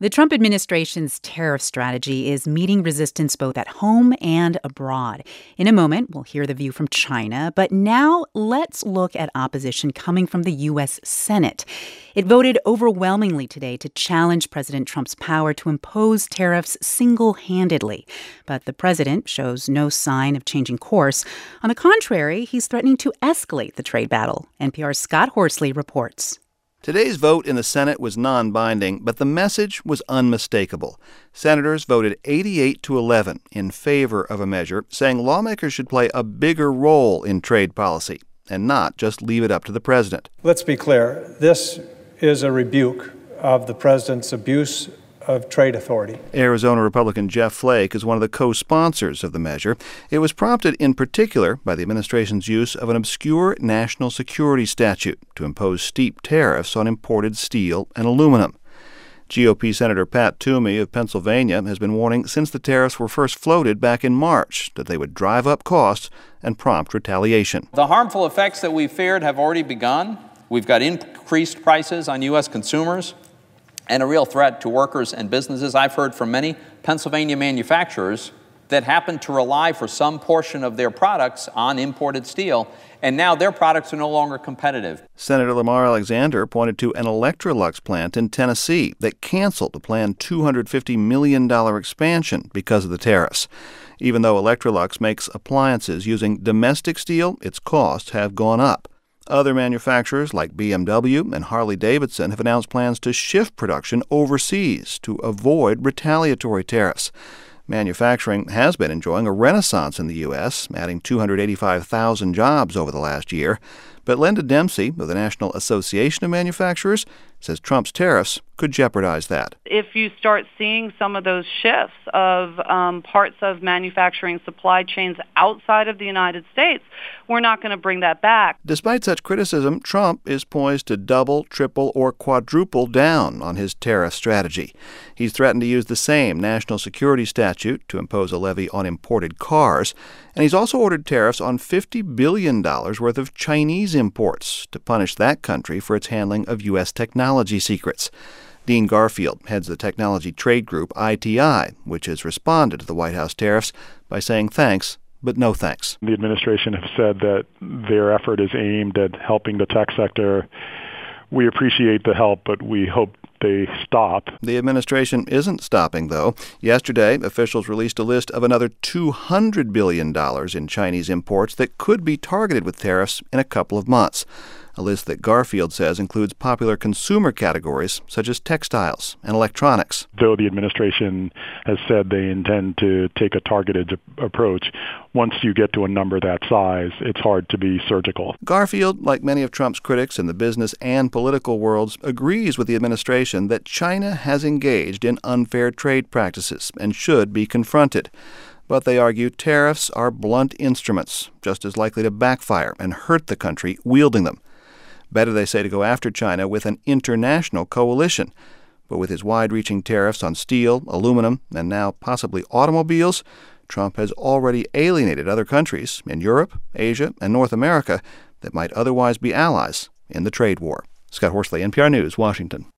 The Trump administration's tariff strategy is meeting resistance both at home and abroad. In a moment, we'll hear the view from China. But now let's look at opposition coming from the U.S. Senate. It voted overwhelmingly today to challenge President Trump's power to impose tariffs single-handedly. But the president shows no sign of changing course. On the contrary, he's threatening to escalate the trade battle. NPR's Scott Horsley reports. Today's vote in the Senate was non-binding, but the message was unmistakable. Senators voted 88-11 in favor of a measure, saying lawmakers should play a bigger role in trade policy and not just leave it up to the president. Let's be clear. This is a rebuke of the president's abuse of trade authority. Arizona Republican Jeff Flake is one of the co-sponsors of the measure. It was prompted in particular by the administration's use of an obscure national security statute to impose steep tariffs on imported steel and aluminum. GOP Senator Pat Toomey of Pennsylvania has been warning since the tariffs were first floated back in March that they would drive up costs and prompt retaliation. The harmful effects that we feared have already begun. We've got increased prices on U.S. consumers and a real threat to workers and businesses. I've heard from many Pennsylvania manufacturers that happen to rely for some portion of their products on imported steel, and now their products are no longer competitive. Senator Lamar Alexander pointed to an Electrolux plant in Tennessee that canceled the planned $250 million expansion because of the tariffs. Even though Electrolux makes appliances using domestic steel, its costs have gone up. Other manufacturers like BMW and Harley-Davidson have announced plans to shift production overseas to avoid retaliatory tariffs. Manufacturing has been enjoying a renaissance in the U.S., adding 285,000 jobs over the last year. But Linda Dempsey of the National Association of Manufacturers says Trump's tariffs could jeopardize that. If you start seeing some of those shifts of parts of manufacturing supply chains outside of the United States, we're not going to bring that back. Despite such criticism, Trump is poised to double, triple, or quadruple down on his tariff strategy. He's threatened to use the same national security statute to impose a levy on imported cars, and he's also ordered tariffs on $50 billion worth of Chinese imports to punish that country for its handling of U.S. technology secrets. Dean Garfield heads the technology trade group ITI, which has responded to the White House tariffs by saying thanks, but no thanks. The administration has said that their effort is aimed at helping the tech sector. We appreciate the help, but we hope they stop. The administration isn't stopping, though. Yesterday, officials released a list of another $200 billion in Chinese imports that could be targeted with tariffs in a couple of months. A list that Garfield says includes popular consumer categories such as textiles and electronics. Though the administration has said they intend to take a targeted approach, once you get to a number that size, it's hard to be surgical. Garfield, like many of Trump's critics in the business and political worlds, agrees with the administration that China has engaged in unfair trade practices and should be confronted. But they argue tariffs are blunt instruments, just as likely to backfire and hurt the country wielding them. Better, they say, to go after China with an international coalition. But with his wide-reaching tariffs on steel, aluminum, and now possibly automobiles, Trump has already alienated other countries in Europe, Asia, and North America that might otherwise be allies in the trade war. Scott Horsley, NPR News, Washington.